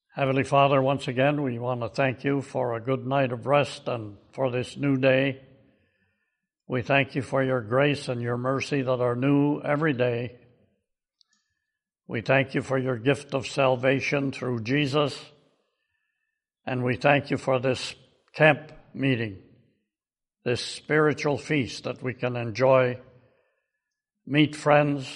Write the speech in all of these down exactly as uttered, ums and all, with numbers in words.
Heavenly Father, once again, we want to thank you for a good night of rest and for this new day. We thank you for your grace and your mercy that are new every day. We thank you for your gift of salvation through Jesus. And we thank you for this camp meeting, this spiritual feast that we can enjoy, meet friends,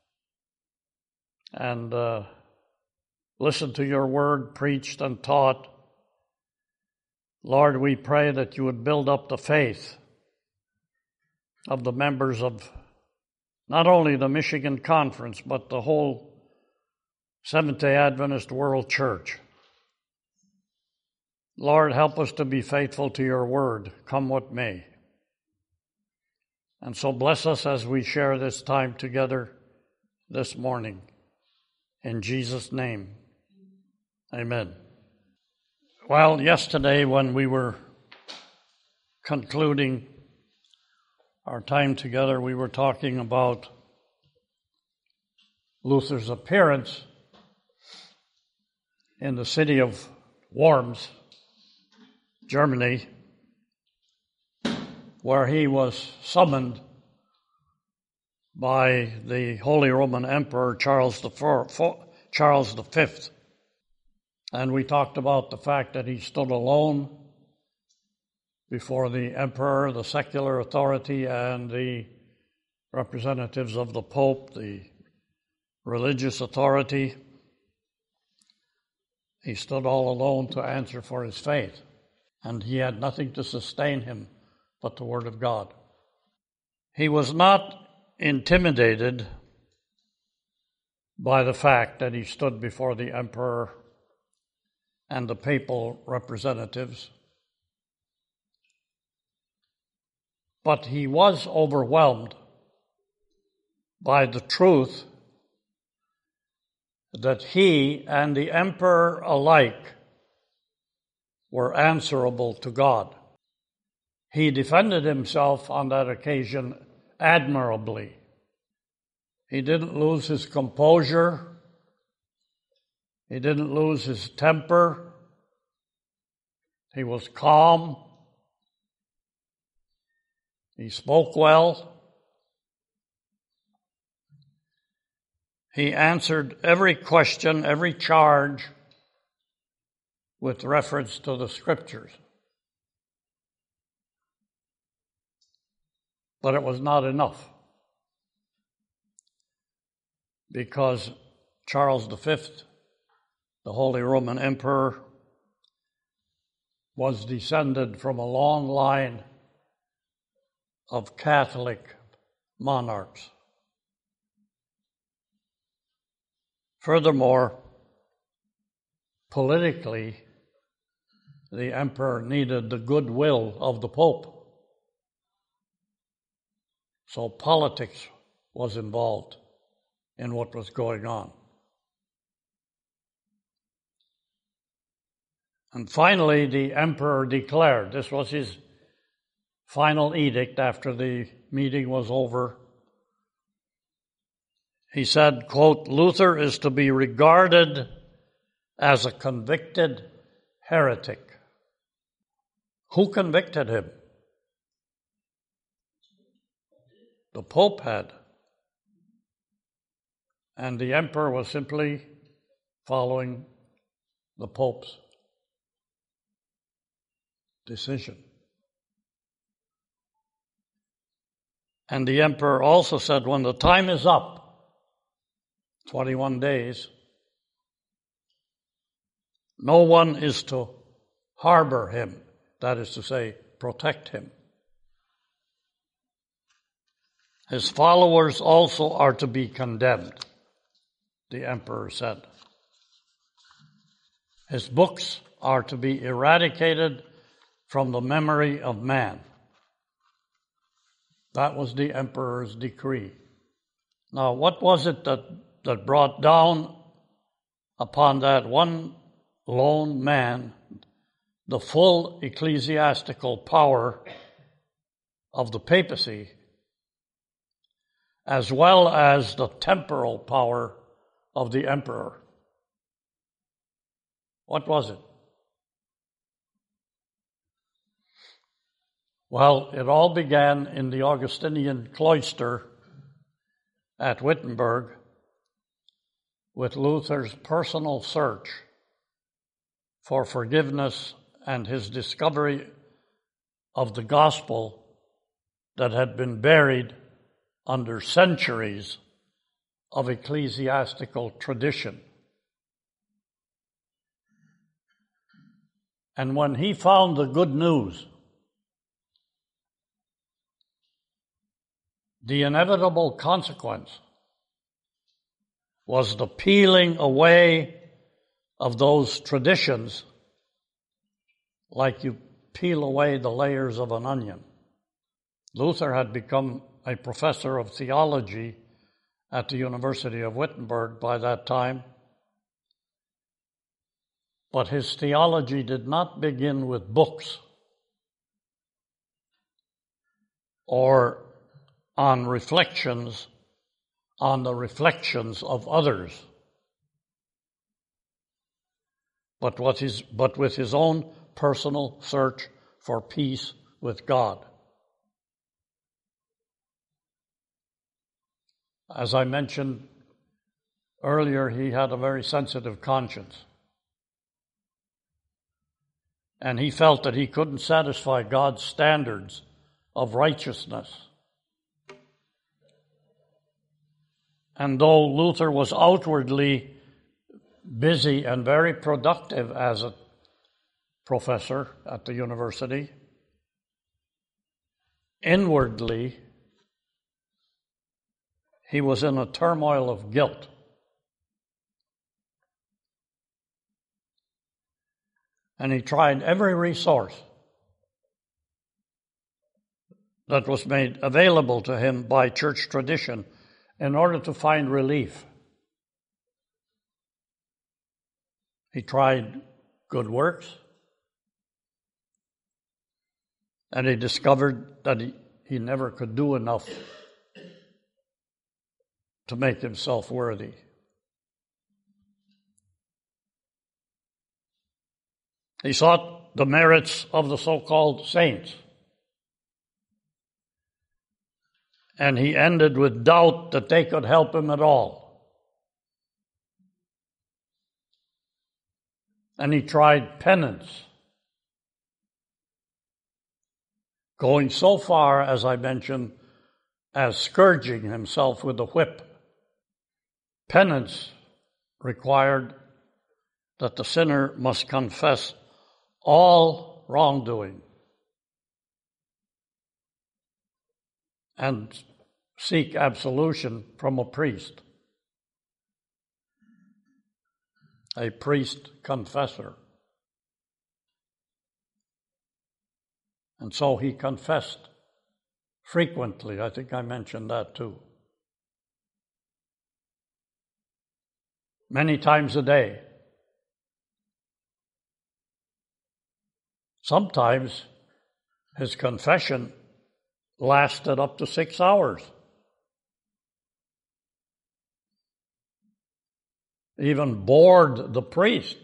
and uh, listen to your word preached and taught. Lord, we pray that you would build up the faith of the members of not only the Michigan Conference, but the whole Seventh-day Adventist World Church. Lord, help us to be faithful to your word, come what may. And so bless us as we share this time together this morning. In Jesus' name. Amen. Well, yesterday when we were concluding our time together, we were talking about Luther's appearance in the city of Worms, Germany, where he was summoned by the Holy Roman Emperor Charles the Fourth, Charles the Fifth. And we talked about the fact that he stood alone before the emperor, the secular authority, and the representatives of the Pope, the religious authority. He stood all alone to answer for his faith, and he had nothing to sustain him but the Word of God. He was not intimidated by the fact that he stood before the emperor and the papal representatives. But he was overwhelmed by the truth that he and the emperor alike were answerable to God. He defended himself on that occasion admirably. He didn't lose his composure. He didn't lose his temper. He was calm. He spoke well. He answered every question, every charge with reference to the Scriptures. But it was not enough, because Charles the Fifth, the Holy Roman Emperor, was descended from a long line of Catholic monarchs. Furthermore, politically, the emperor needed the goodwill of the Pope. So politics was involved in what was going on. And finally, the emperor declared, this was his final edict after the meeting was over. He said, quote, Luther is to be regarded as a convicted heretic. Who convicted him? The Pope had. And the emperor was simply following the Pope's decision. And the emperor also said, when the time is up, twenty-one days, no one is to harbor him, that is to say, protect him. His followers also are to be condemned, the emperor said. His books are to be eradicated from the memory of man. That was the emperor's decree. Now, what was it that, that brought down upon that one lone man the full ecclesiastical power of the papacy, as well as the temporal power of the emperor? What was it? Well, it all began in the Augustinian cloister at Wittenberg with Luther's personal search for forgiveness and his discovery of the gospel that had been buried under centuries of ecclesiastical tradition. And when he found the good news, the inevitable consequence was the peeling away of those traditions like you peel away the layers of an onion. Luther had become a professor of theology at the University of Wittenberg by that time, but his theology did not begin with books or on reflections on the reflections of others, but with his, but with his own personal search for peace with God. As I mentioned earlier, he had a very sensitive conscience. And he felt that he couldn't satisfy God's standards of righteousness. And though Luther was outwardly busy and very productive as a professor at the university, inwardly he was in a turmoil of guilt. And he tried every resource that was made available to him by church tradition in order to find relief. He tried good works, and he discovered that he, he never could do enough to make himself worthy. He sought the merits of the so-called saints. And he ended with doubt that they could help him at all. And he tried penance, going so far, as I mentioned, as scourging himself with a whip. Penance required that the sinner must confess all wrongdoing and seek absolution from a priest, a priest confessor. And so he confessed frequently. I think I mentioned that too. Many times a day. Sometimes his confession lasted up to six hours. Even bored the priest.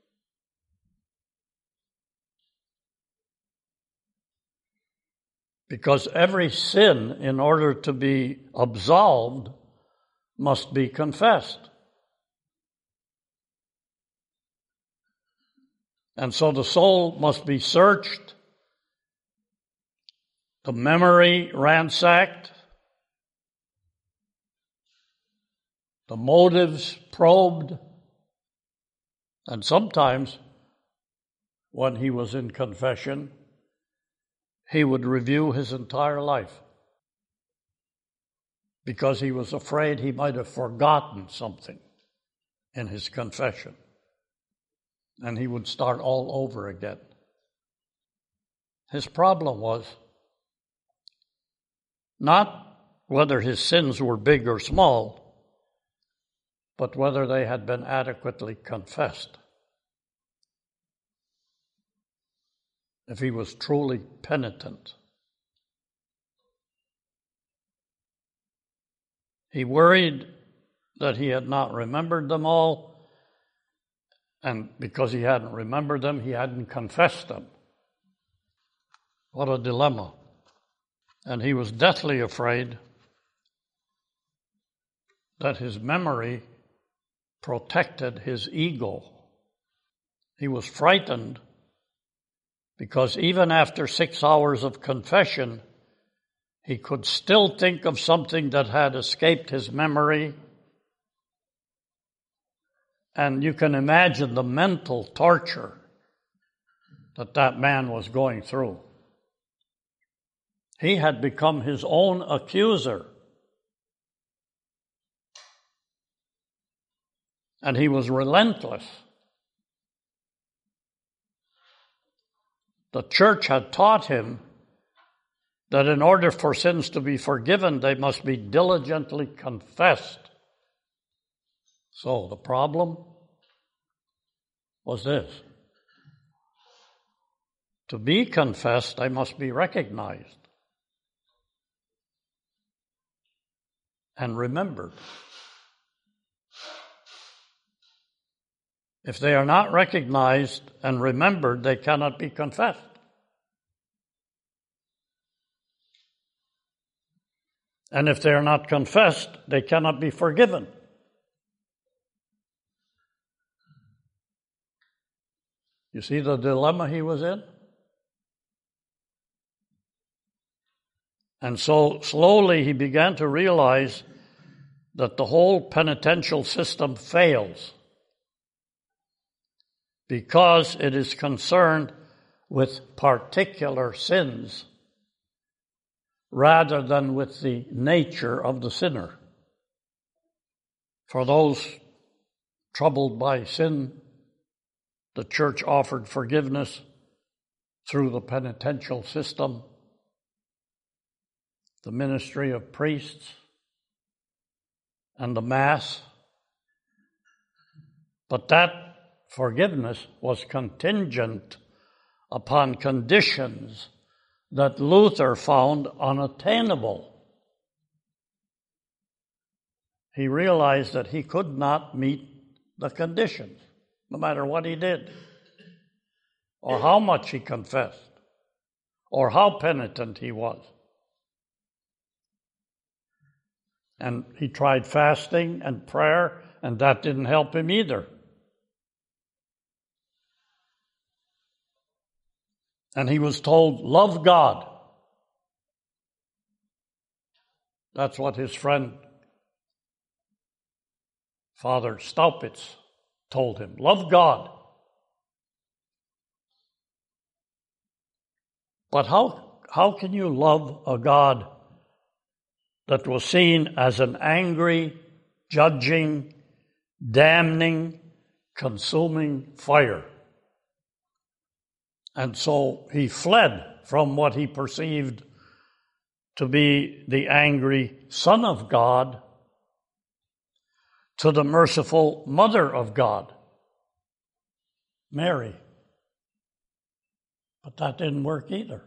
Because every sin, in order to be absolved, must be confessed. And so the soul must be searched, the memory ransacked, the motives probed, and sometimes, when he was in confession, he would review his entire life because he was afraid he might have forgotten something in his confession. And he would start all over again. His problem was not whether his sins were big or small, but whether they had been adequately confessed. If he was truly penitent. He worried that he had not remembered them all, And because he hadn't remembered them, he hadn't confessed them. What a dilemma. And he was deathly afraid that his memory protected his ego. He was frightened because even after six hours of confession, he could still think of something that had escaped his memory. And you can imagine the mental torture that that man was going through. He had become his own accuser. And he was relentless. The church had taught him that in order for sins to be forgiven, they must be diligently confessed. So the problem was this. To be confessed, they must be recognized and remembered. If they are not recognized and remembered, they cannot be confessed. And if they are not confessed, they cannot be forgiven. You see the dilemma he was in? And so slowly he began to realize that the whole penitential system fails because it is concerned with particular sins rather than with the nature of the sinner. For those troubled by sin, the church offered forgiveness through the penitential system, the ministry of priests, and the Mass. But that forgiveness was contingent upon conditions that Luther found unattainable. He realized that he could not meet the conditions, no matter what he did, or how much he confessed, or how penitent he was. And he tried fasting and prayer, and that didn't help him either. And he was told, love God. That's what his friend, Father Staupitz, told him. Love God. But how, how can you love a God that was seen as an angry, judging, damning, consuming fire? And so he fled from what he perceived to be the angry Son of God to the merciful Mother of God, Mary. But that didn't work either.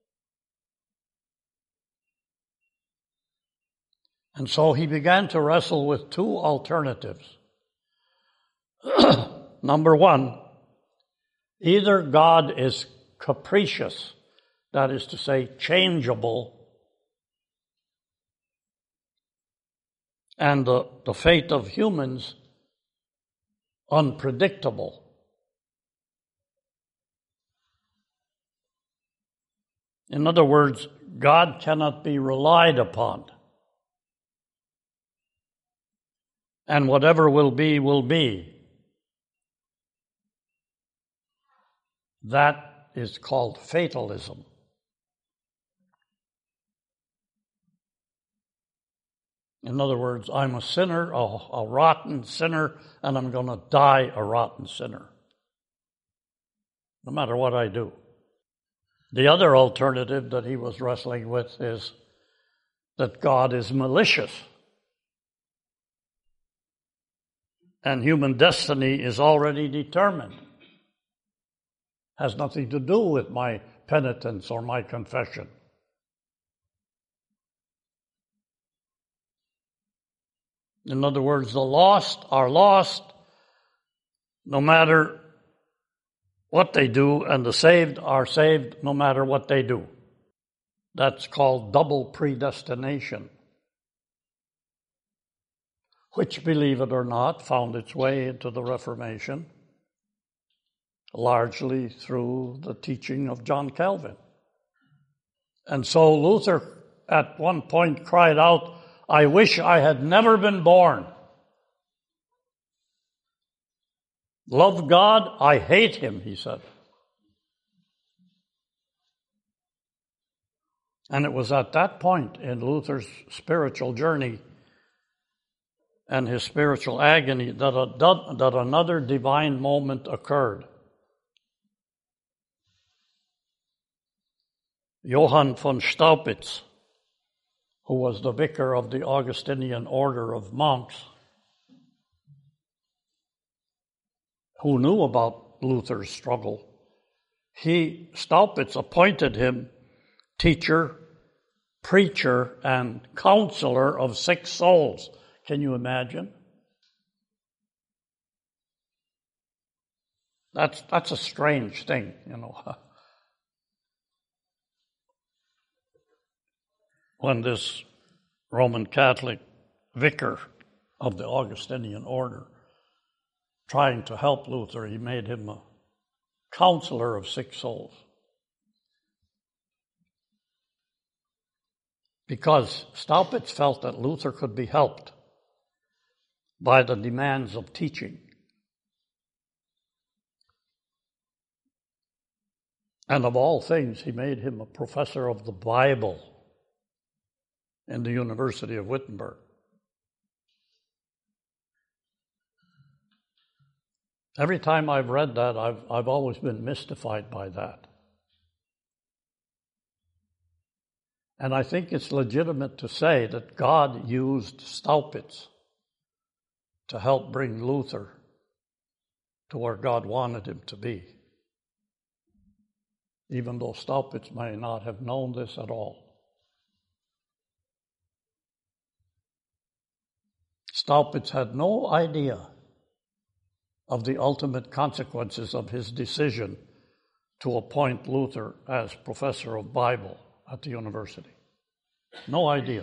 And so he began to wrestle with two alternatives. Number one, either God is capricious, that is to say, changeable, and the, the fate of humans unpredictable. In other words, God cannot be relied upon. And whatever will be, will be. That is called fatalism. In other words, I'm a sinner, a, a rotten sinner, and I'm going to die a rotten sinner, no matter what I do. The other alternative that he was wrestling with is that God is malicious, and human destiny is already determined. Has nothing to do with my penitence or my confession. In other words, the lost are lost, no matter what they do, and the saved are saved no matter what they do. That's called double predestination, which, believe it or not, found its way into the Reformation, largely through the teaching of John Calvin. And so Luther at one point cried out, "I wish I had never been born. Love God, I hate him," he said. And it was at that point in Luther's spiritual journey and his spiritual agony that, a, that another divine moment occurred. Johann von Staupitz, who was the vicar of the Augustinian order of monks, who knew about Luther's struggle, he, Staupitz, appointed him teacher, preacher, and counselor of six souls. Can you imagine? That's, that's a strange thing, you know. When this Roman Catholic vicar of the Augustinian order, trying to help Luther, he made him a counselor of six souls. Because Staupitz felt that Luther could be helped by the demands of teaching. And of all things, he made him a professor of the Bible in the University of Wittenberg. Every time I've read that, I've, I've always been mystified by that. And I think it's legitimate to say that God used Staupitz to help bring Luther to where God wanted him to be, even though Staupitz may not have known this at all. Staupitz had no idea of the ultimate consequences of his decision to appoint Luther as professor of Bible at the university. No idea.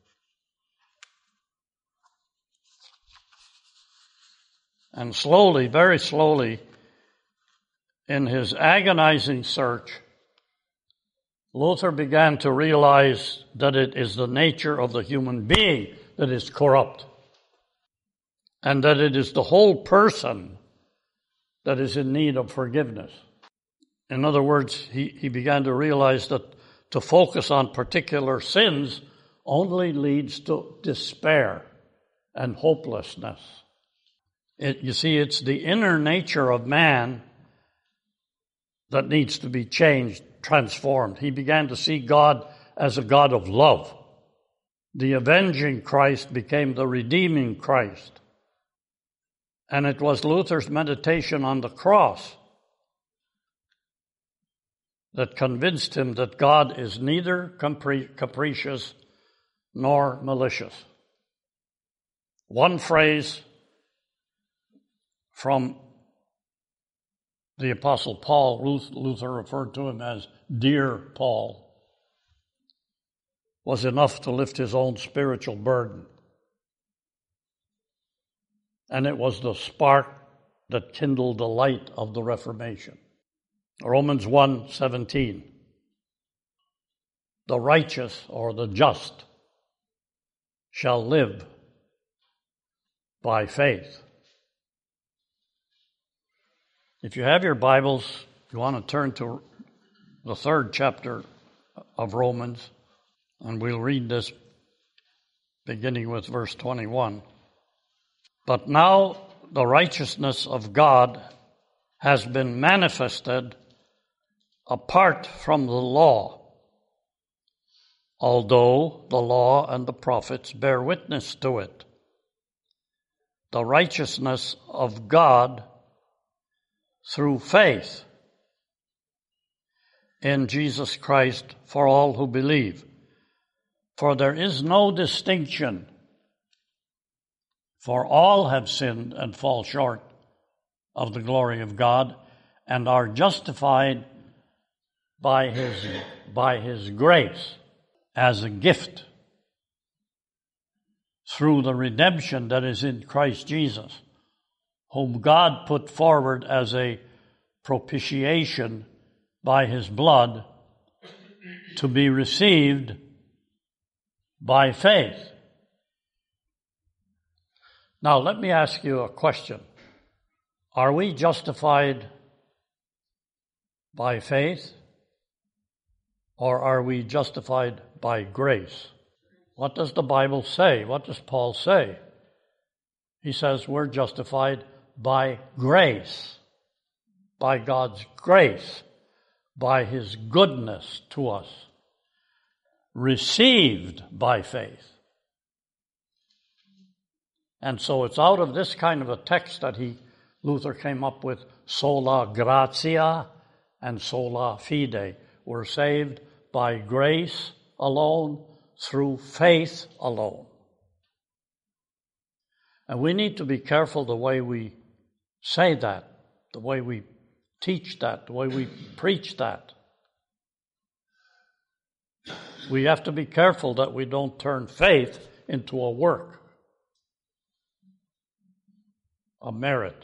And slowly, very slowly, in his agonizing search, Luther began to realize that it is the nature of the human being that is corrupt, and that it is the whole person that is in need of forgiveness. In other words, he, he began to realize that to focus on particular sins only leads to despair and hopelessness. It, you see, it's the inner nature of man that needs to be changed, transformed. He began to see God as a God of love. The avenging Christ became the redeeming Christ. And it was Luther's meditation on the cross that convinced him that God is neither capri- capricious nor malicious. One phrase from the Apostle Paul, Luther referred to him as Dear Paul, was enough to lift his own spiritual burden. And it was the spark that kindled the light of the Reformation. Romans one seventeen. The righteous or the just shall live by faith. If you have your Bibles, you want to turn to the third chapter of Romans, and we'll read this beginning with verse twenty-one. But now the righteousness of God has been manifested apart from the law, although the law and the prophets bear witness to it. The righteousness of God through faith in Jesus Christ for all who believe. For there is no distinction, for all have sinned and fall short of the glory of God and are justified by his, by his grace as a gift through the redemption that is in Christ Jesus, whom God put forward as a propitiation by his blood to be received by faith. Now, let me ask you a question. Are we justified by faith, or are we justified by grace? What does the Bible say? What does Paul say? He says we're justified by grace, by God's grace, by his goodness to us, received by faith. And so it's out of this kind of a text that he, Luther came up with sola gratia and sola fide. We're saved by grace alone, through faith alone. And we need to be careful the way we say that, the way we teach that, the way we preach that. We have to be careful that we don't turn faith into a work, a merit.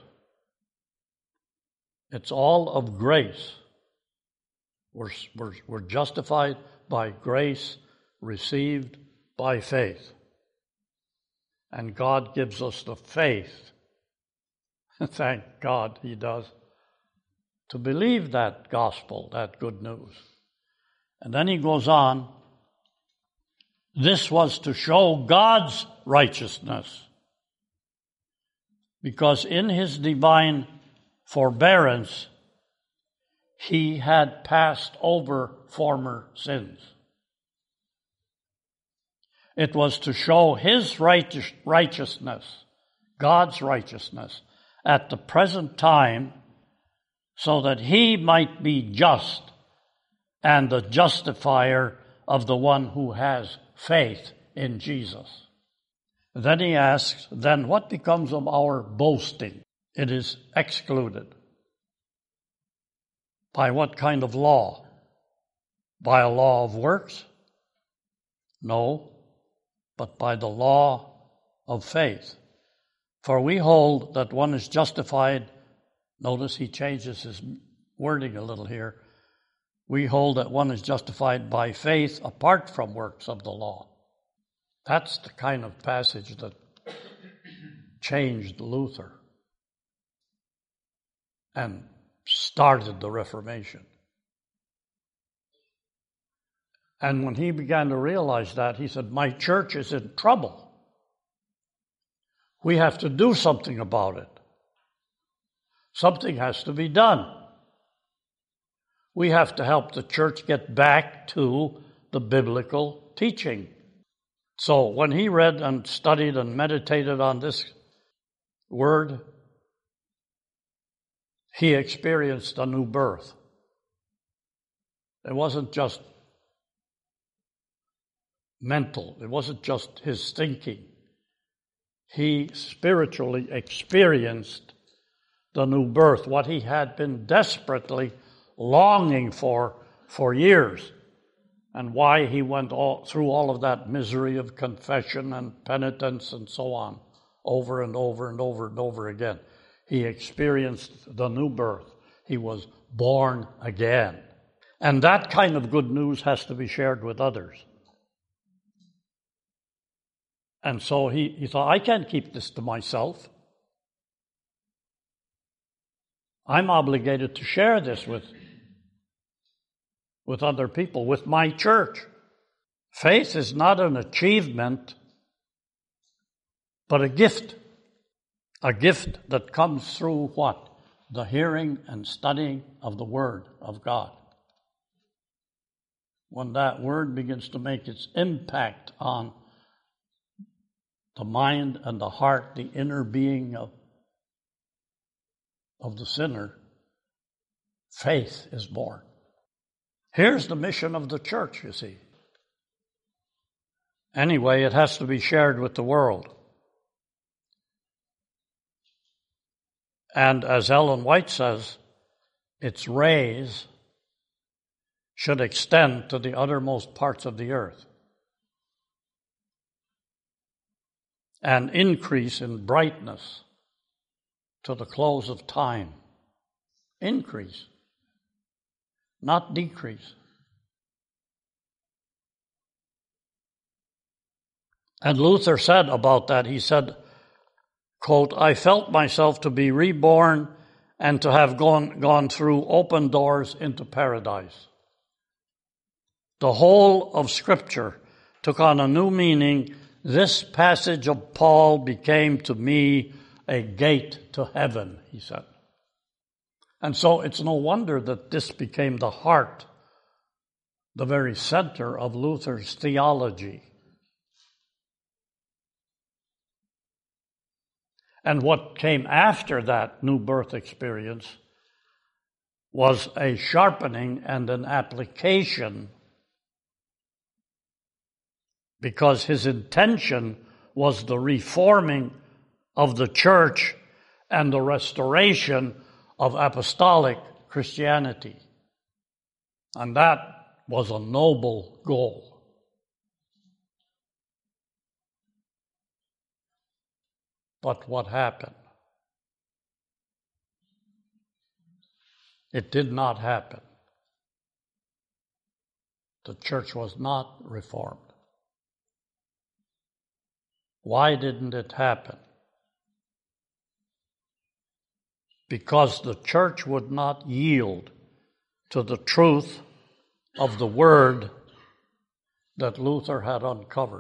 It's all of grace. We're, we're, we're justified by grace, received by faith. And God gives us the faith, thank God he does, to believe that gospel, that good news. And then he goes on, this was to show God's righteousness, because in his divine forbearance, he had passed over former sins. It was to show his righteous, righteousness, God's righteousness, at the present time, so that he might be just and the justifier of the one who has faith in Jesus. Then he asks, then what becomes of our boasting? It is excluded. By what kind of law? By a law of works? No, but by the law of faith. For we hold that one is justified. Notice he changes his wording a little here. We hold that one is justified by faith apart from works of the law. That's the kind of passage that changed Luther and started the Reformation. And when he began to realize that, he said, my church is in trouble. We have to do something about it. Something has to be done. We have to help the church get back to the biblical teaching. So when he read and studied and meditated on this word, he experienced a new birth. It wasn't just mental. It wasn't just his thinking. He spiritually experienced the new birth, what he had been desperately longing for for years, and why he went all, through all of that misery of confession and penitence and so on, over and over and over and over again. He experienced the new birth. He was born again. And that kind of good news has to be shared with others. And so he, he thought, I can't keep this to myself. I'm obligated to share this with, with other people, with my church. Faith is not an achievement, but a gift. A gift that comes through what? The hearing and studying of the Word of God. When that Word begins to make its impact on the mind and the heart, the inner being of, of the sinner, faith is born. Here's the mission of the church, you see. Anyway, it has to be shared with the world. And as Ellen White says, its rays should extend to the uttermost parts of the earth and increase in brightness to the close of time. Increase, not decrease. And Luther said about that, he said, quote, "I felt myself to be reborn and to have gone, gone through open doors into paradise. The whole of Scripture took on a new meaning. This passage of Paul became to me a gate to heaven," he said. And so it's no wonder that this became the heart, the very center of Luther's theology. And what came after that new birth experience was a sharpening and an application, because his intention was the reforming of the church and the restoration of apostolic Christianity. And that was a noble goal. But what happened? It did not happen. The church was not reformed. Why didn't it happen? Because the church would not yield to the truth of the word that Luther had uncovered.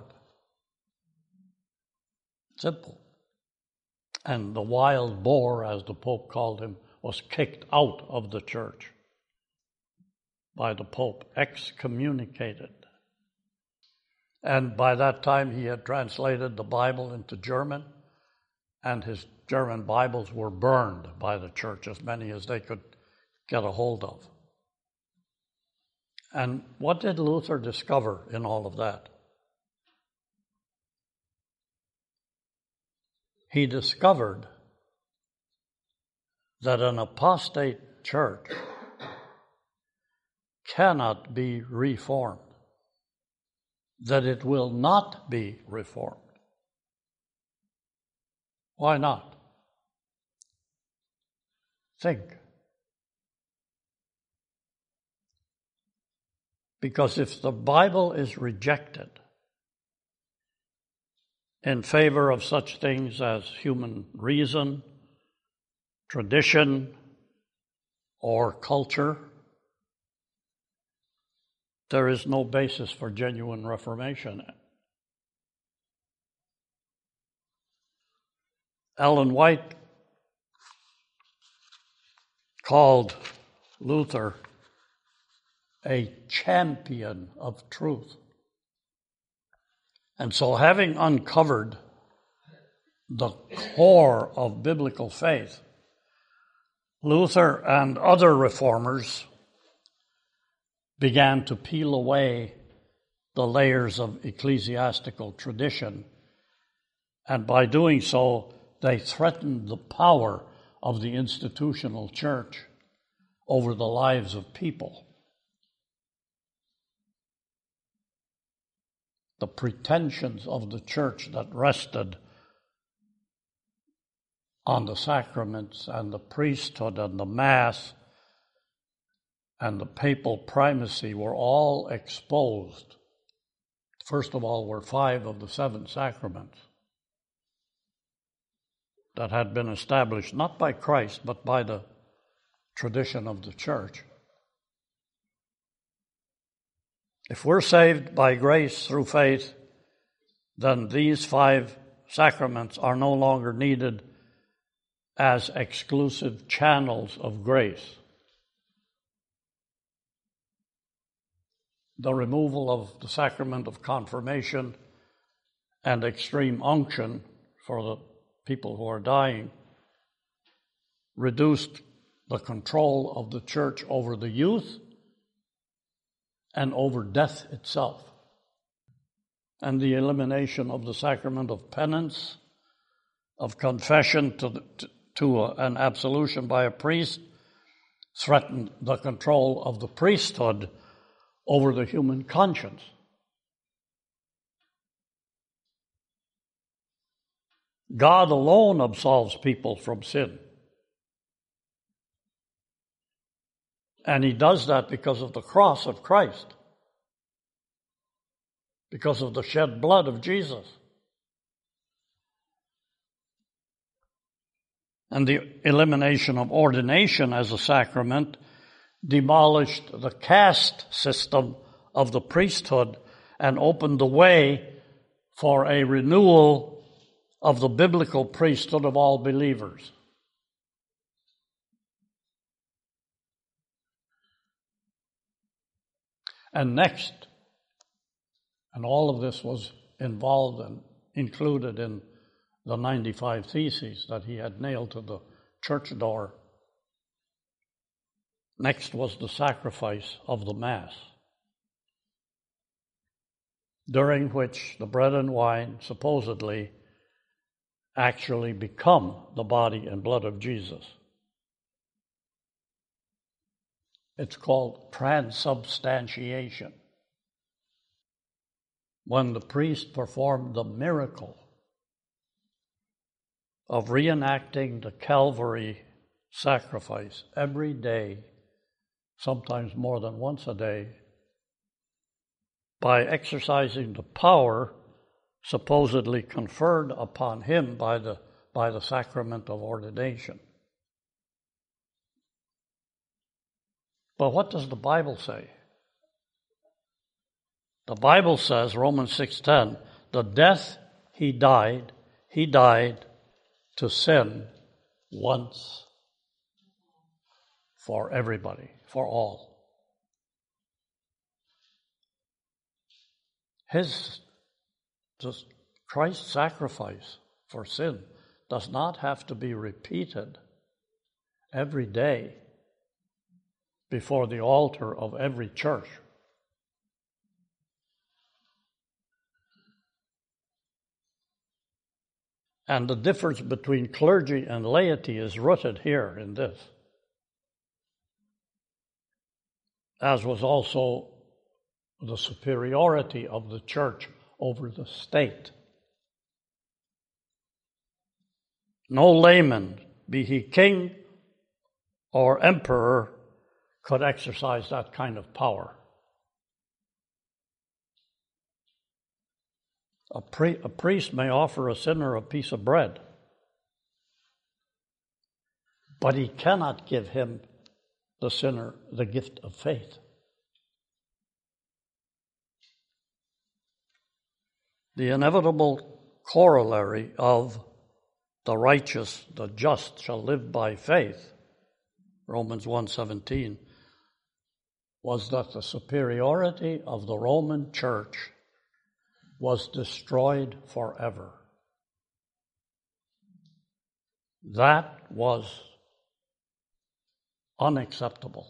Simple. And the wild boar, as the Pope called him, was kicked out of the church by the Pope, excommunicated. And by that time he had translated the Bible into German, and his German Bibles were burned by the church, as many as they could get a hold of. And what did Luther discover in all of that? He discovered that an apostate church cannot be reformed, that it will not be reformed. Why not? Think. Because if the Bible is rejected in favor of such things as human reason, tradition, or culture, there is no basis for genuine reformation. Ellen White called Luther a champion of truth. And so, having uncovered the core of biblical faith, Luther and other reformers began to peel away the layers of ecclesiastical tradition, and by doing so, they threatened the power of the institutional church over the lives of people. The pretensions of the church that rested on the sacraments and the priesthood and the Mass and the papal primacy were all exposed. First of all, were five of the seven sacraments that had been established not by Christ, but by the tradition of the church. If we're saved by grace through faith, then these five sacraments are no longer needed as exclusive channels of grace. The removal of the sacrament of confirmation and extreme unction for the people who are dying reduced the control of the church over the youth and over death itself. And the elimination of the sacrament of penance, of confession to the, to, to a, an absolution by a priest threatened the control of the priesthood over the human conscience. God alone absolves people from sin. And he does that because of the cross of Christ, because of the shed blood of Jesus. And the elimination of ordination as a sacrament demolished the caste system of the priesthood and opened the way for a renewal of the biblical priesthood of all believers. And next, and all of this was involved and included in the ninety-five Theses that he had nailed to the church door. Next was the sacrifice of the Mass, during which the bread and wine supposedly actually become the body and blood of Jesus. It's called transubstantiation. When the priest performed the miracle of reenacting the Calvary sacrifice every day, sometimes more than once a day, by exercising the power supposedly conferred upon him by the, by the sacrament of ordination. But what does the Bible say? The Bible says, Romans six ten, the death he died, he died to sin once for everybody, for all. His, just Christ's sacrifice for sin does not have to be repeated every day before the altar of every church. And the difference between clergy and laity is rooted here in this, as was also the superiority of the church over the state. No layman, be he king or emperor, could exercise that kind of power. A, pri- a priest may offer a sinner a piece of bread, but he cannot give him, the sinner, the gift of faith. The inevitable corollary of the righteous, the just shall live by faith, Romans one seventeen, was that the superiority of the Roman Church was destroyed forever. That was unacceptable.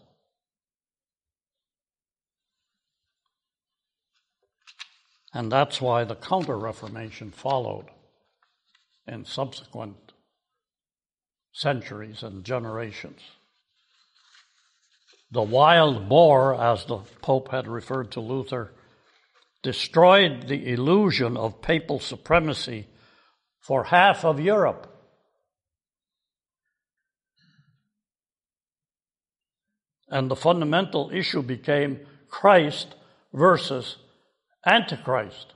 And that's why the Counter-Reformation followed in subsequent centuries and generations. The wild boar, as the Pope had referred to Luther, destroyed the illusion of papal supremacy for half of Europe. And the fundamental issue became Christ versus Antichrist.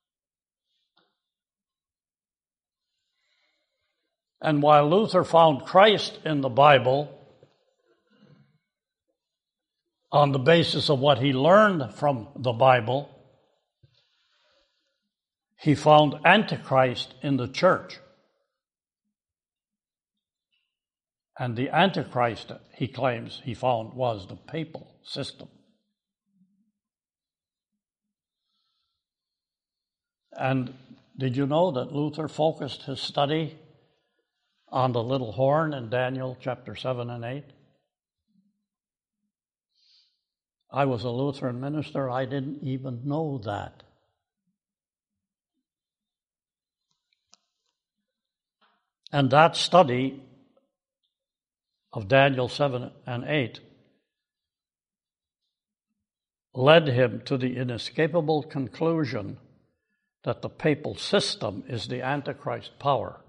And while Luther found Christ in the Bible on the basis of what he learned from the Bible, he found Antichrist in the church. And the Antichrist, he claims, he found was the papal system. And did you know that Luther focused his study on the little horn in Daniel chapter seven and eight? I was a Lutheran minister. I didn't even know that. And that study of Daniel seven and eight led him to the inescapable conclusion that the papal system is the Antichrist power.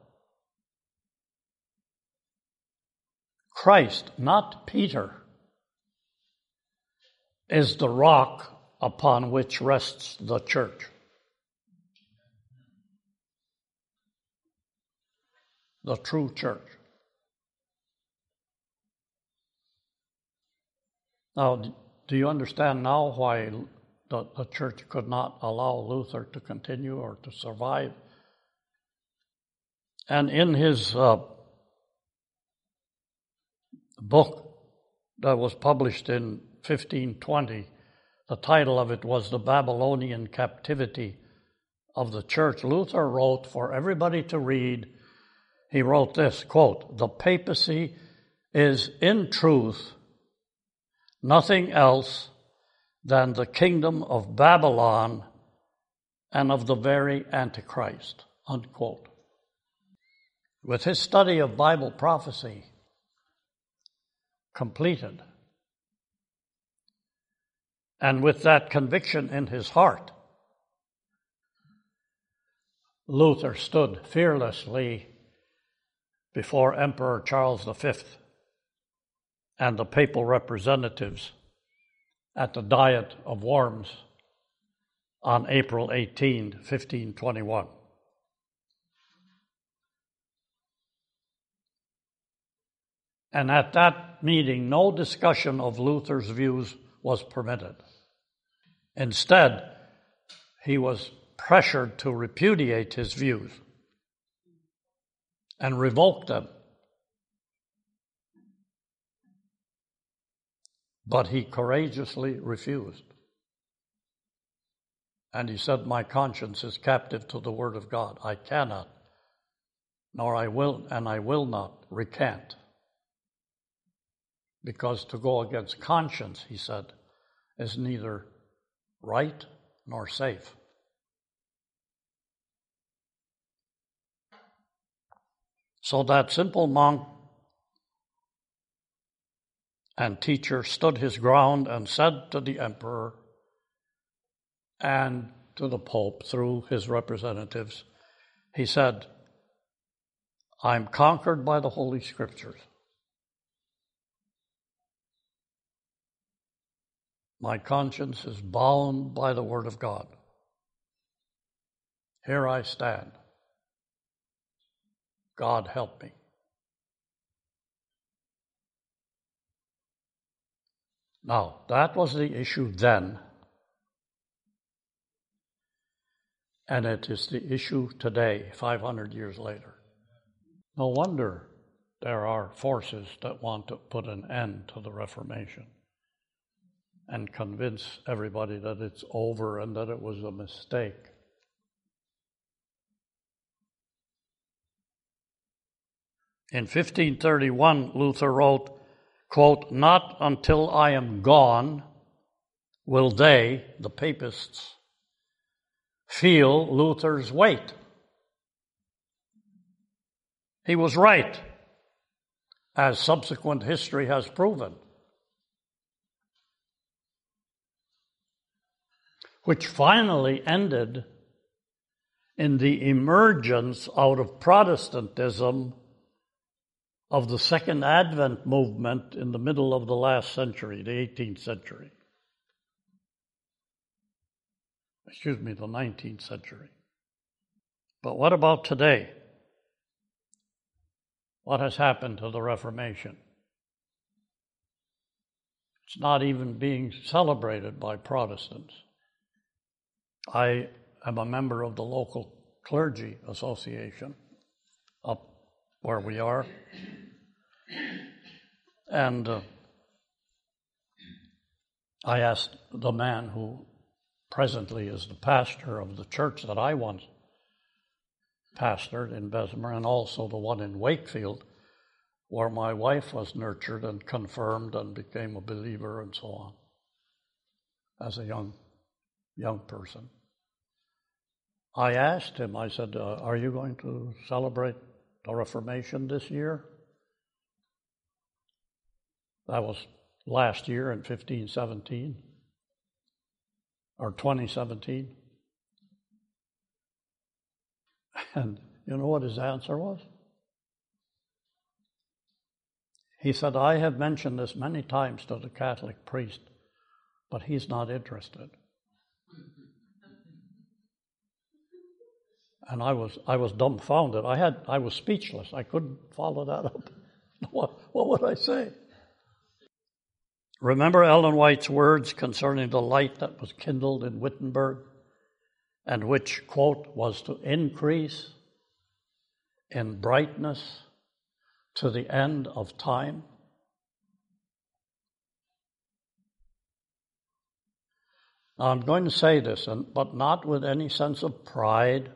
Christ, not Peter, is the rock upon which rests the church. The true church. Now, do you understand now why the, the church could not allow Luther to continue or to survive? And in his uh, book that was published in fifteen twenty, the title of it was The Babylonian Captivity of the Church. Luther wrote for everybody to read. He wrote this, quote, "The papacy is in truth nothing else than the kingdom of Babylon and of the very Antichrist," unquote. With his study of Bible prophecy completed, and with that conviction in his heart, Luther stood fearlessly before Emperor Charles the Fifth and the papal representatives at the Diet of Worms on April eighteenth, fifteen twenty-one. And at that meeting, no discussion of Luther's views was permitted. Instead, he was pressured to repudiate his views and revoke them. But he courageously refused. And he said, "My conscience is captive to the word of God. I cannot, nor I will, and I will not recant." Because to go against conscience, he said, is neither right nor safe. So that simple monk and teacher stood his ground and said to the emperor and to the Pope through his representatives, he said, "I'm conquered by the Holy Scriptures. My conscience is bound by the Word of God. Here I stand. God help me." Now, that was the issue then, and it is the issue today, five hundred years later. No wonder there are forces that want to put an end to the Reformation and convince everybody that it's over and that it was a mistake. In fifteen thirty-one, Luther wrote, quote, "Not until I am gone will they, the papists, feel Luther's weight." He was right, as subsequent history has proven, which finally ended in the emergence out of Protestantism of the Second Advent movement in the middle of the last century, the eighteenth century. Excuse me, the nineteenth century. But what about today? What has happened to the Reformation? It's not even being celebrated by Protestants. I am a member of the local clergy association up where we are. And uh, I asked the man who presently is the pastor of the church that I once pastored in Bessemer, and also the one in Wakefield, where my wife was nurtured and confirmed and became a believer and so on, as a young young person. I asked him, I said, uh, are you going to celebrate the Reformation this year? That was last year in fifteen seventeen, or twenty seventeen. And you know what his answer was? He said, I have mentioned this many times to the Catholic priest, but he's not interested. And I was I was dumbfounded. I had I was speechless. I couldn't follow that up. What, what would I say? Remember Ellen White's words concerning the light that was kindled in Wittenberg, and which, quote, was to increase in brightness to the end of time? Now, I'm going to say this, and, but not with any sense of pride,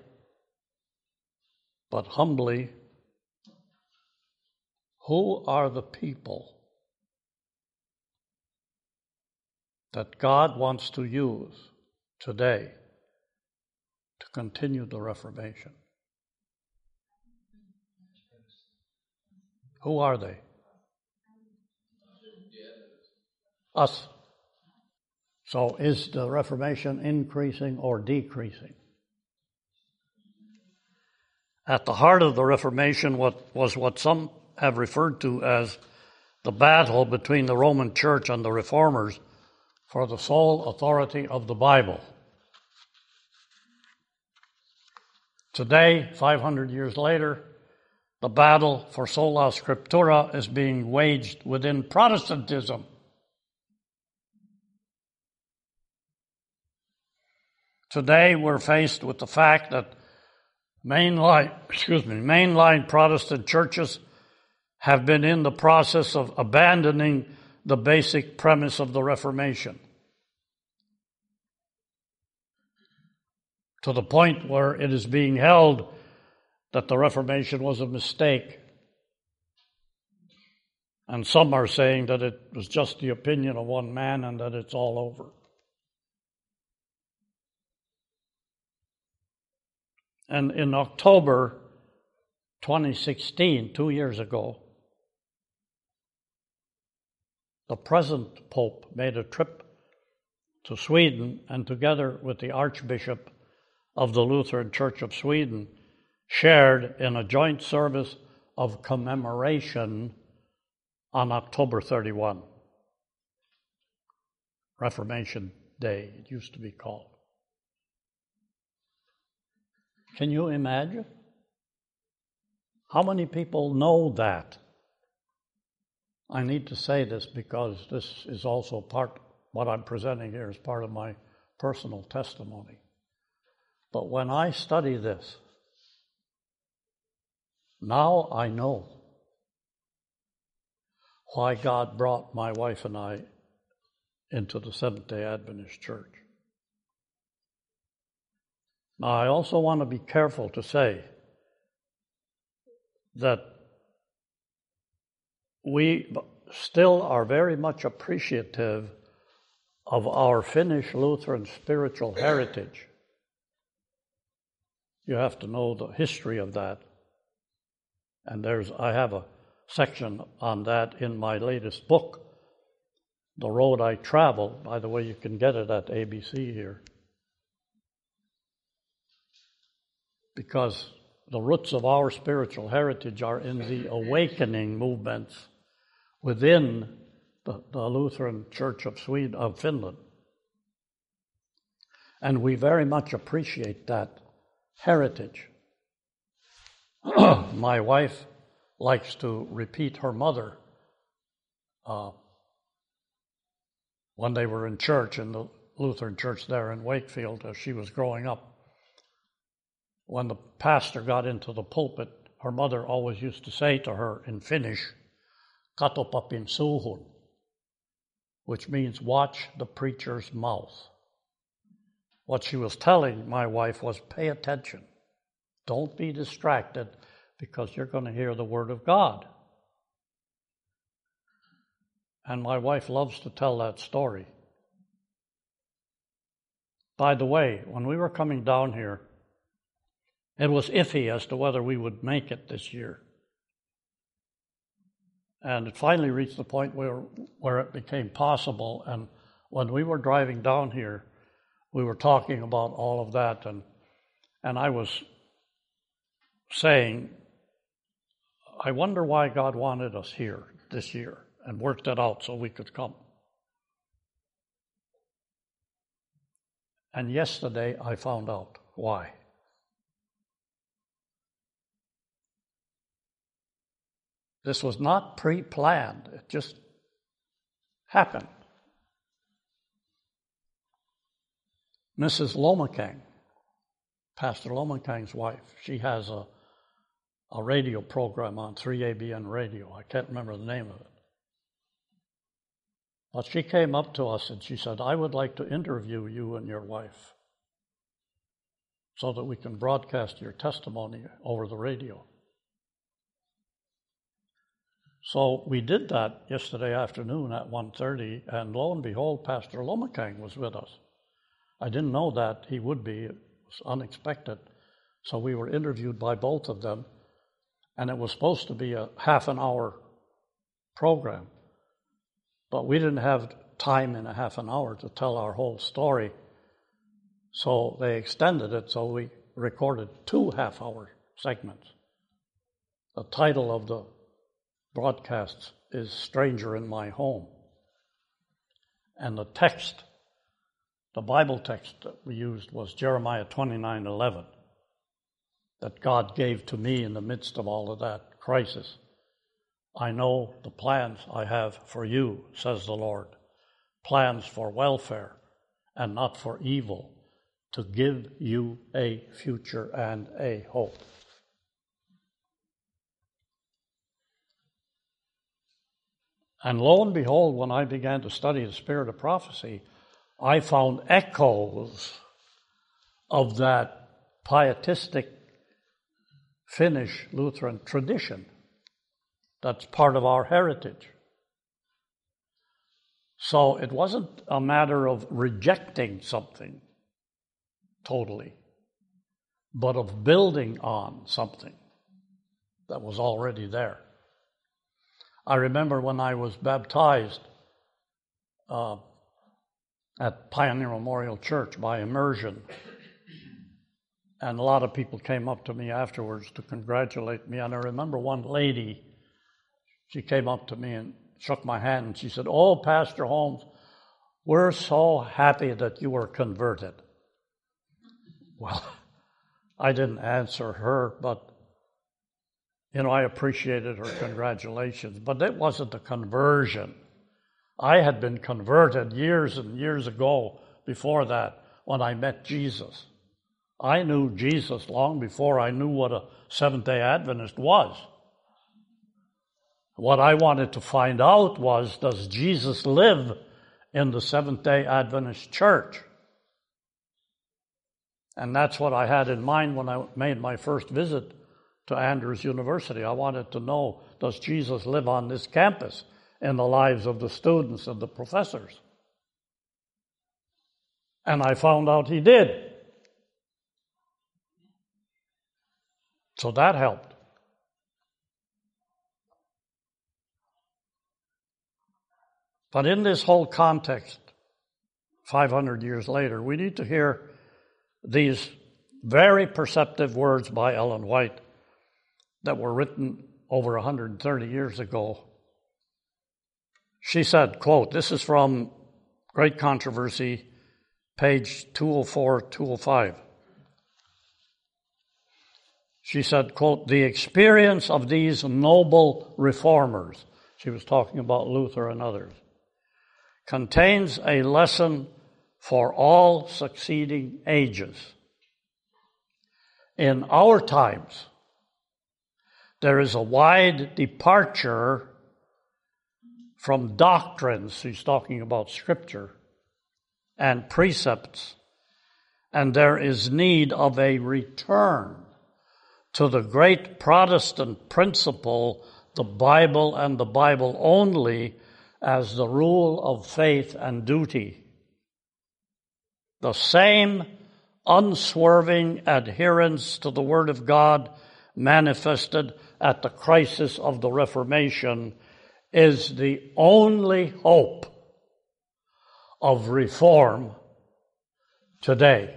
but humbly. Who are the people that God wants to use today to continue the Reformation? Who are they? Us. So is the Reformation increasing or decreasing? At the heart of the Reformation what was what some have referred to as the battle between the Roman Church and the Reformers for the sole authority of the Bible. Today, five hundred years later, the battle for sola scriptura is being waged within Protestantism. Today, we're faced with the fact that mainline, excuse me, mainline Protestant churches have been in the process of abandoning the basic premise of the Reformation, to the point where it is being held that the Reformation was a mistake. And some are saying that it was just the opinion of one man and that it's all over. And in October twenty sixteen, two years ago, the present Pope made a trip to Sweden, and together with the Archbishop of the Lutheran Church of Sweden, shared in a joint service of commemoration on October thirty-first. Reformation Day, it used to be called. Can you imagine? How many people know that? I need to say this because this is also part, what I'm presenting here is part of my personal testimony. But when I study this, now I know why God brought my wife and I into the Seventh-day Adventist Church. Now, I also want to be careful to say that we still are very much appreciative of our Finnish Lutheran spiritual heritage. You have to know the history of that. And there's I have a section on that in my latest book, The Road I Traveled. By the way, you can get it at A B C here. Because the roots of our spiritual heritage are in the awakening movements within the, the Lutheran Church of Sweden, of Finland. And we very much appreciate that heritage. My wife likes to repeat her mother uh, when they were in church, in the Lutheran church there in Wakefield, as she was growing up. When the pastor got into the pulpit, her mother always used to say to her in Finnish, "Kato papin suuhun," which means watch the preacher's mouth. What she was telling my wife was, pay attention. Don't be distracted because you're going to hear the word of God. And my wife loves to tell that story. By the way, when we were coming down here, it was iffy as to whether we would make it this year. And it finally reached the point where, where it became possible. And when we were driving down here, we were talking about all of that. And, and I was saying, I wonder why God wanted us here this year and worked it out so we could come. And yesterday I found out why. This was not pre-planned. It just happened. Missus Lomakang, Pastor Lomakang's wife, she has a, a radio program on three A B N radio. I can't remember the name of it. But she came up to us and she said, I would like to interview you and your wife so that we can broadcast your testimony over the radio. So we did that yesterday afternoon at one thirty, and lo and behold, Pastor Lomakang was with us. I didn't know that he would be. It was unexpected. So we were interviewed by both of them, and it was supposed to be a half an hour program. But we didn't have time in a half an hour to tell our whole story. So they extended it, so we recorded two half-hour segments. The title of the broadcast is Stranger in My Home. And the text, the Bible text that we used was Jeremiah twenty-nine eleven, that God gave to me in the midst of all of that crisis. I know the plans I have for you, says the Lord, plans for welfare and not for evil, to give you a future and a hope. And lo and behold, when I began to study the spirit of prophecy, I found echoes of that pietistic Finnish Lutheran tradition. That's part of our heritage. So it wasn't a matter of rejecting something totally, but of building on something that was already there. I remember when I was baptized uh, at Pioneer Memorial Church by immersion, and a lot of people came up to me afterwards to congratulate me, and I remember one lady, she came up to me and shook my hand, and she said, "Oh, Pastor Holmes, we're so happy that you were converted." Well, I didn't answer her, but you know, I appreciated her congratulations, but it wasn't a conversion. I had been converted years and years ago before that when I met Jesus. I knew Jesus long before I knew what a Seventh-day Adventist was. What I wanted to find out was, does Jesus live in the Seventh-day Adventist church? And that's what I had in mind when I made my first visit to Andrews University. I wanted to know, does Jesus live on this campus in the lives of the students and the professors? And I found out he did. So that helped. But in this whole context, five hundred years later, we need to hear these very perceptive words by Ellen White that were written over one hundred thirty years ago. She said, quote, this is from Great Controversy, page two oh four, two oh five. She said, quote, the experience of these noble reformers, she was talking about Luther and others, contains a lesson for all succeeding ages. In our times, there is a wide departure from doctrines, she's talking about Scripture, and precepts, and there is need of a return to the great Protestant principle, the Bible and the Bible only, as the rule of faith and duty. The same unswerving adherence to the Word of God manifested at the crisis of the Reformation is the only hope of reform today.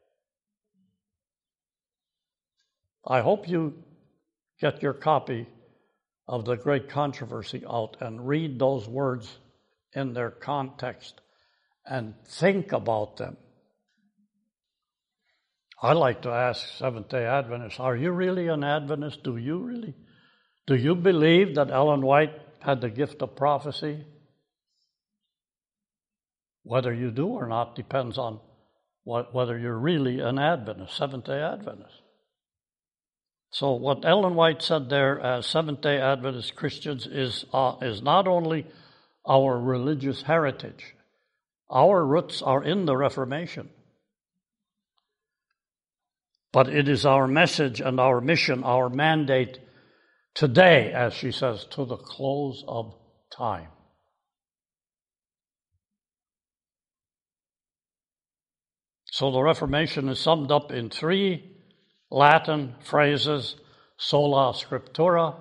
I hope you get your copy of The Great Controversy out and read those words in their context and think about them. I like to ask Seventh-day Adventists, are you really an Adventist? Do you really? Do you believe that Ellen White had the gift of prophecy? Whether you do or not depends on what, whether you're really an Adventist, Seventh-day Adventist. So what Ellen White said there as Seventh-day Adventist Christians is, uh, is not only our religious heritage. Our roots are in the Reformation. But it is our message and our mission, our mandate today, as she says, to the close of time. So the Reformation is summed up in three Latin phrases: sola scriptura,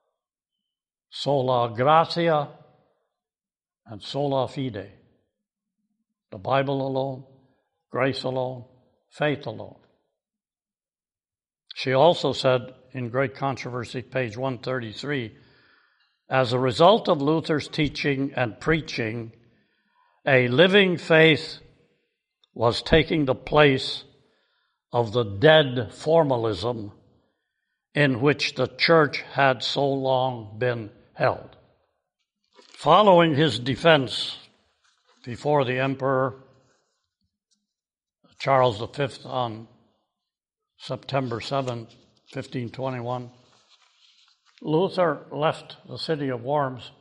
sola gratia, and sola fide. The Bible alone, grace alone, faith alone. She also said in Great Controversy, page one thirty-three, as a result of Luther's teaching and preaching, a living faith was taking the place of the dead formalism in which the church had so long been held. Following his defense before the Emperor Charles the Fifth on September seventh, fifteen twenty-one, Luther left the city of Worms,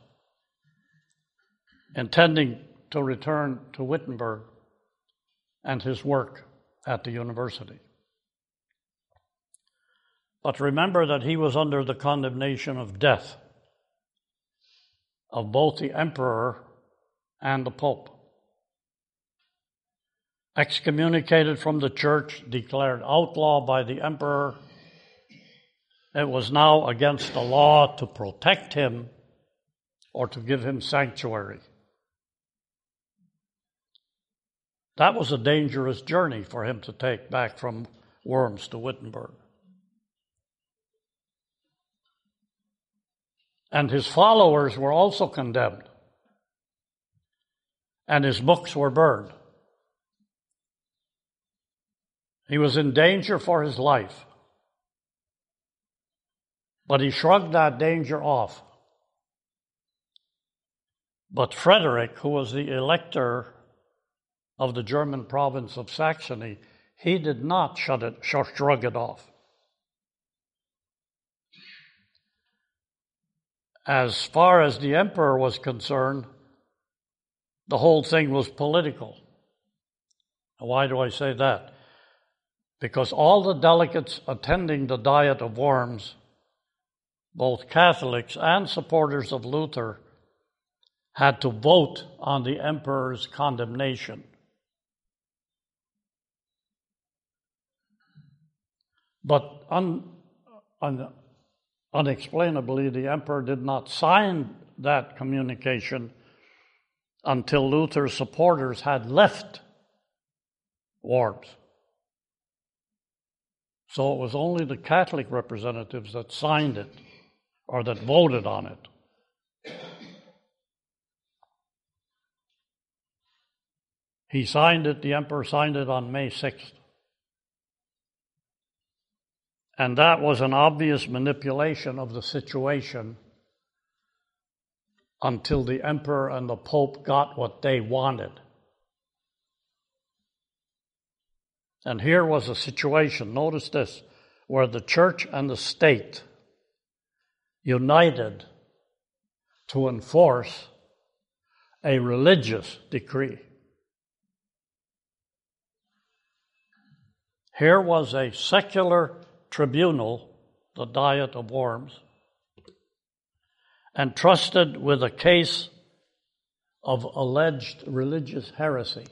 intending to return to Wittenberg and his work at the university. But remember that he was under the condemnation of death of both the emperor and the pope. Excommunicated from the church, declared outlaw by the emperor, it was now against the law to protect him or to give him sanctuary. That was a dangerous journey for him to take back from Worms to Wittenberg. And his followers were also condemned, and his books were burned. He was in danger for his life, but he shrugged that danger off. But Frederick, who was the elector of the German province of Saxony, he did not shut it, shrug it off. As far as the emperor was concerned, the whole thing was political. Why do I say that? Because all the delegates attending the Diet of Worms, both Catholics and supporters of Luther, had to vote on the emperor's condemnation. But un, un, unexplainably, the emperor did not sign that communication until Luther's supporters had left Worms. So it was only the Catholic representatives that signed it or that voted on it. He signed it, the emperor signed it on May sixth. And that was an obvious manipulation of the situation until the emperor and the pope got what they wanted. And here was a situation, notice this, where the church and the state united to enforce a religious decree. Here was a secular tribunal, the Diet of Worms, entrusted with a case of alleged religious heresy,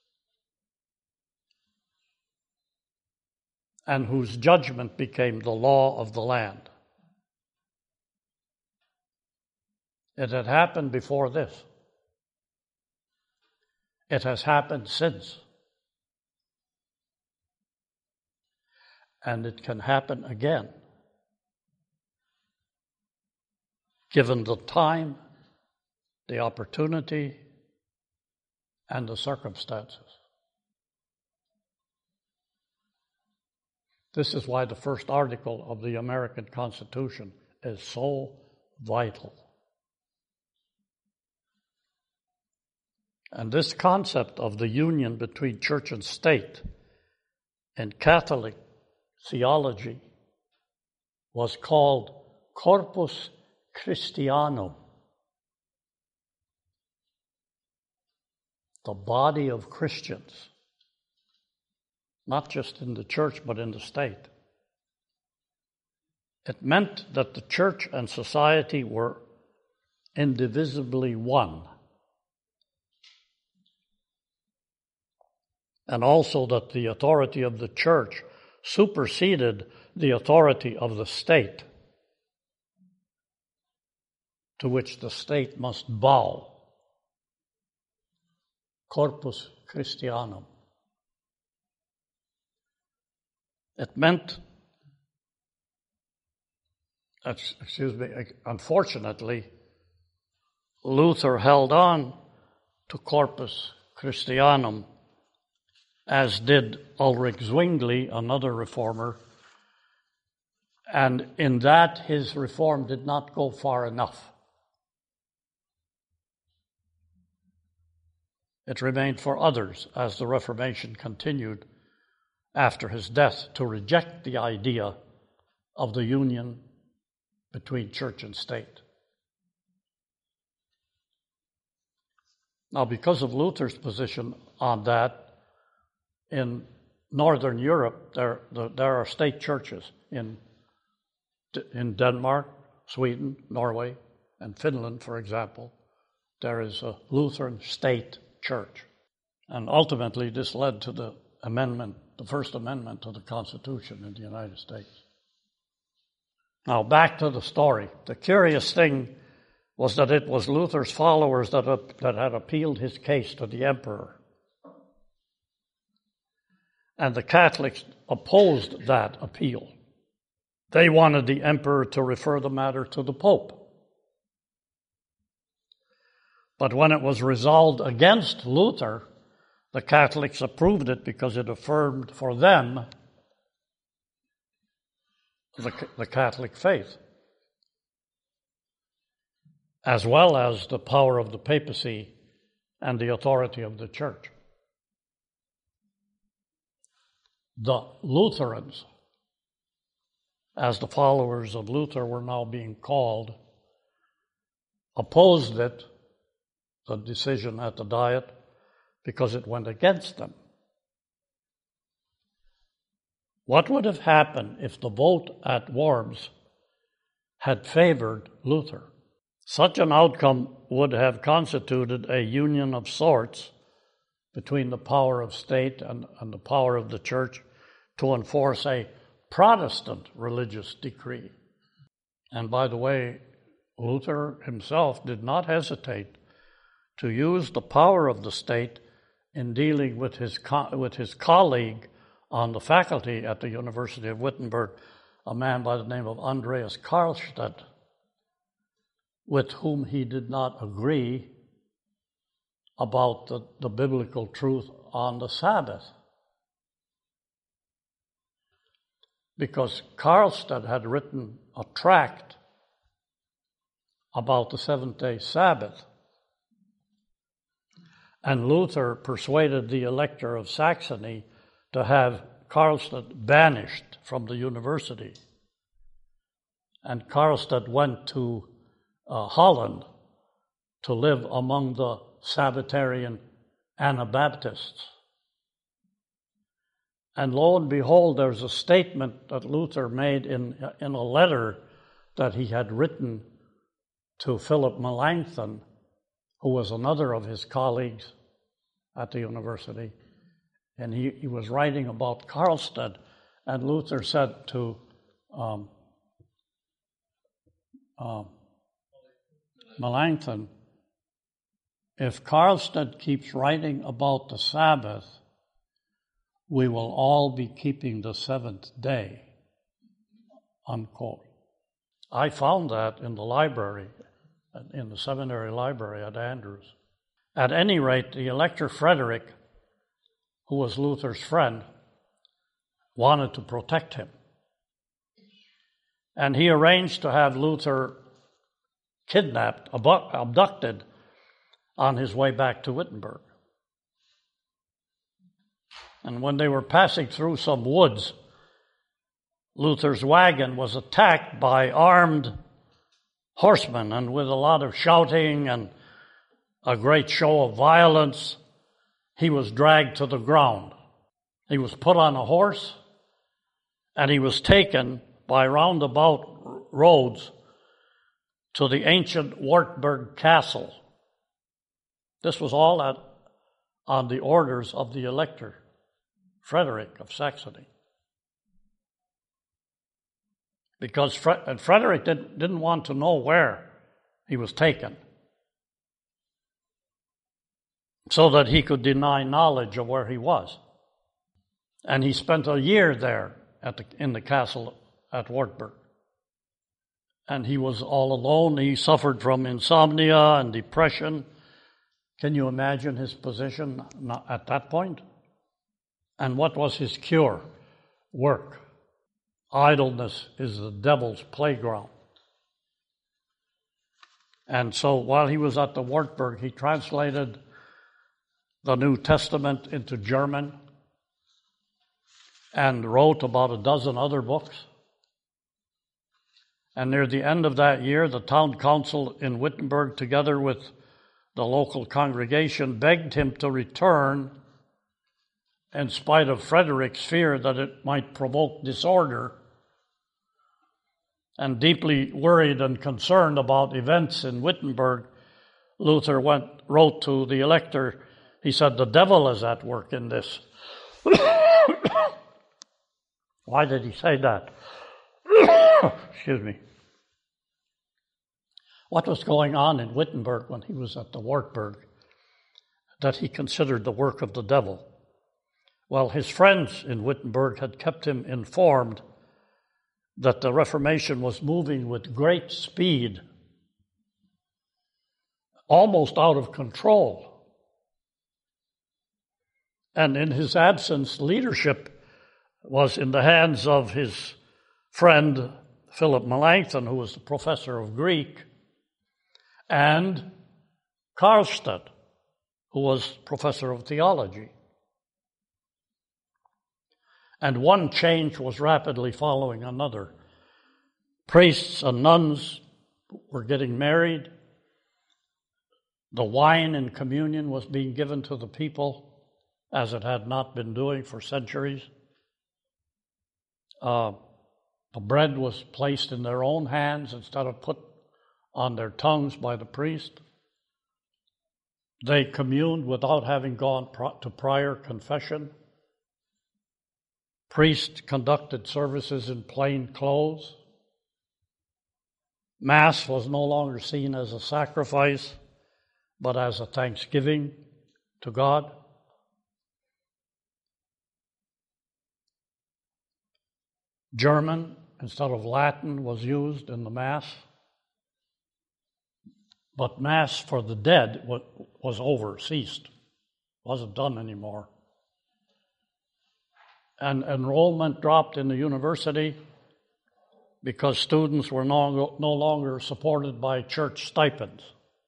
and whose judgment became the law of the land. It had happened before this. It has happened since. And it can happen again, given the time, the opportunity, and the circumstances. This is why the first article of the American Constitution is so vital. And this concept of the union between church and state in Catholic theology was called Corpus Christianum, the body of Christians, not just in the church but in the state. It meant that the church and society were indivisibly one, and also that the authority of the church superseded the authority of the state, to which the state must bow. Corpus Christianum. It meant, excuse me, unfortunately, Luther held on to Corpus Christianum, as did Ulrich Zwingli, another reformer, and in that his reform did not go far enough. It remained for others, as the Reformation continued after his death, to reject the idea of the union between church and state. Now, because of Luther's position on that, in Northern Europe, there, there are state churches in, in Denmark, Sweden, Norway, and Finland, for example. There is a Lutheran state church. And ultimately, this led to the amendment, the First Amendment to the Constitution in the United States. Now, back to the story. The curious thing was that it was Luther's followers that, that had appealed his case to the emperor. And the Catholics opposed that appeal. They wanted the emperor to refer the matter to the Pope. But when it was resolved against Luther, the Catholics approved it because it affirmed for them the, the Catholic faith, as well as the power of the papacy and the authority of the church. The Lutherans, as the followers of Luther were now being called, opposed it, the decision at the Diet, because it went against them. What would have happened if the vote at Worms had favored Luther? Such an outcome would have constituted a union of sorts between the power of state and, and the power of the church to enforce a Protestant religious decree. And by the way, Luther himself did not hesitate to use the power of the state in dealing with his co- with his colleague on the faculty at the University of Wittenberg, a man by the name of Andreas Karlstadt, with whom he did not agree about the, the biblical truth on the Sabbath. Because Karlstadt had written a tract about the seventh-day Sabbath, and Luther persuaded the Elector of Saxony to have Karlstadt banished from the university. And Karlstadt went to uh, Holland to live among the Sabbatarian Anabaptists. And lo and behold, there's a statement that Luther made in, in a letter that he had written to Philip Melanchthon, who was another of his colleagues at the university. And he, he was writing about Karlstadt, and Luther said to um, um, Melanchthon, if Karlstadt keeps writing about the Sabbath, we will all be keeping the seventh day, unquote. I found that in the library, in the seminary library at Andrews. At any rate, the Elector Frederick, who was Luther's friend, wanted to protect him. And he arranged to have Luther kidnapped, abducted, on his way back to Wittenberg. And when they were passing through some woods, Luther's wagon was attacked by armed horsemen, and with a lot of shouting and a great show of violence, he was dragged to the ground. He was put on a horse, and he was taken by roundabout roads to the ancient Wartburg Castle. This was all at, on the orders of the Elector Frederick of Saxony. Because Fre- and Frederick didn't, didn't want to know where he was taken, so that he could deny knowledge of where he was. And he spent a year there at the, in the castle at Wartburg. And he was all alone. He suffered from insomnia and depression. Can you imagine his position at that point? And what was his cure? Work. Idleness is the devil's playground. And so while he was at the Wartburg, he translated the New Testament into German and wrote about a dozen other books. And near the end of that year, the town council in Wittenberg, together with the local congregation, begged him to return in spite of Frederick's fear that it might provoke disorder. And deeply worried and concerned about events in Wittenberg, Luther went, wrote to the Elector. He said, "The devil is at work in this." Why did he say that? Excuse me. What was going on in Wittenberg when he was at the Wartburg that he considered the work of the devil? Well, his friends in Wittenberg had kept him informed that the Reformation was moving with great speed, almost out of control. And in his absence, leadership was in the hands of his friend Philip Melanchthon, who was the professor of Greek, and Karlstadt, who was professor of theology. And one change was rapidly following another. Priests and nuns were getting married. The wine in communion was being given to the people, as it had not been doing for centuries. Uh, the bread was placed in their own hands instead of put on their tongues by the priest. They communed without having gone to prior confession. Priests conducted services in plain clothes. Mass was no longer seen as a sacrifice, but as a thanksgiving to God. German instead of Latin was used in the Mass. But Mass for the dead was over, ceased, wasn't done anymore. And enrollment dropped in the university because students were no, no longer supported by church stipends.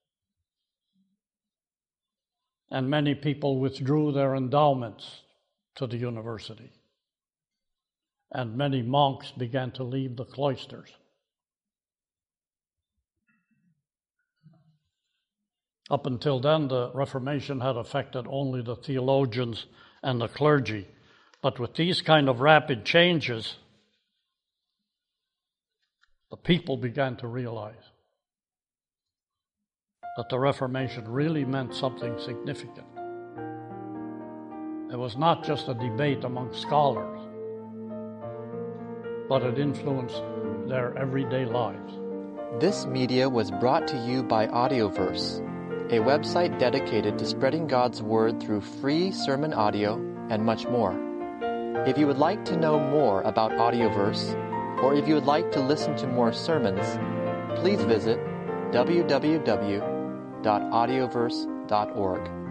And many people withdrew their endowments to the university. And many monks began to leave the cloisters. Up until then, the Reformation had affected only the theologians and the clergy. But with these kind of rapid changes, the people began to realize that the Reformation really meant something significant. It was not just a debate among scholars, but it influenced their everyday lives. This media was brought to you by Audioverse, a website dedicated to spreading God's Word through free sermon audio and much more. If you would like to know more about Audioverse, or if you would like to listen to more sermons, please visit w w w dot audioverse dot org.